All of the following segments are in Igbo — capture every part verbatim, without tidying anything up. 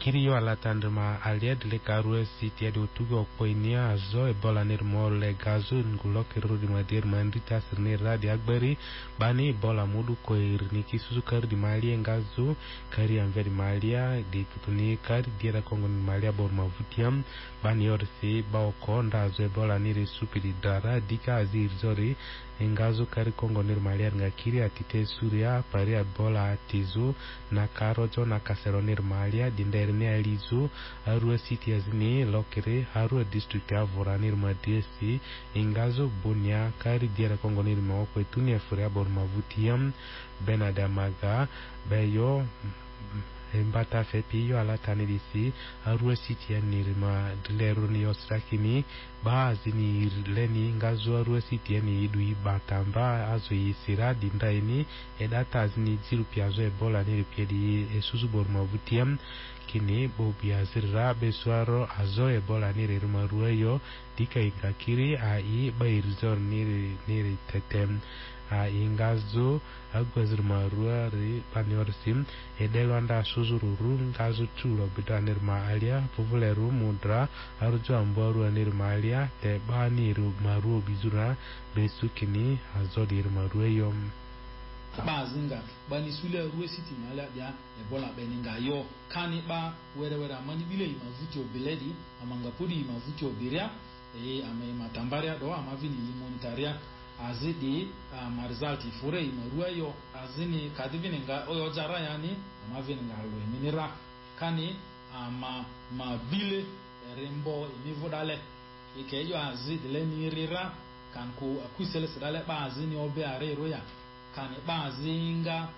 Kirio alatandma aliad le karue siti ado tugo poinia azo ebola nirmo le gazo ngulo kerudi madir mandita sirni radi agbari bani ebola mudu ko irniki susukar di malia ngazo kari anveri malia di tutuni kari dira kongo ni malia bor mavutiam bani orsi baoko ndazo ebola niri supidi dara dika azir zori ngazo kari kongo nir malia ngakiri atite suria pari ebola atizu na karojo na kasero nir malia dinde ne alizu arua city azini lokere harua district ya voranir madiesi ingazo bunya kari diara kongonir mawako etuni ya furia bor mavutiam benadamaga beyo embata fepiyo alatani disi arua city ya nirima dileru ni osrakini ba azini leni ngazo arua city ya ni idu ibatamba azo yisira dinda ini edata azini ziru piazo ebola niripia di esuzu bor mavutiam kini bobi azira besuaro azo ebola niri rumarueyo dika ingakiri ai bairizor niri niri tetem a ingazo agwazir marua ri paniorsim edelwanda suzururu ngazo chulo bidanir maalia puvuleru mudra arjo amboru anir maalia te baniru maru bizura besu kini azo dir marueyo ba zinga ba ni sule ruwe city mala dia ebola beninga yo kani ba were were amani bile mavuti obeledi amanga pudi mavuti obiria e ame matambaria do amavini limonitaria azidi ma result fure maruwa yo azini kadivini nga oyo jara yani amavini nga we minira kani ama mabile rembo imivodale ikejo azidi le nirira kanku akusele sedale ba azini obe are roya kani bazinga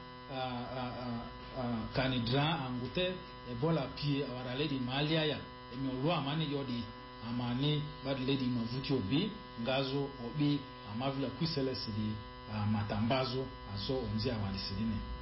kani dra angute ebola pie awara lady malia ya enyolwa amani yodi amani bad lady mavuti obi ngazo obi amavila kwisele sidi matambazo aso onzi awali sidine